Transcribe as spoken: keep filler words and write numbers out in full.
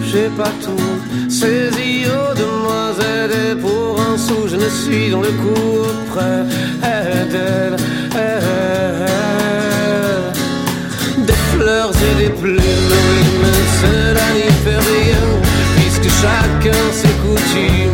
j'ai pas tout saisi, oh demoiselle, et pour un sou je ne suis dans le coup auprès d'elle. Des fleurs et des plumes, oui, mais cela n'y fait rien, puisque chacun ses coutumes.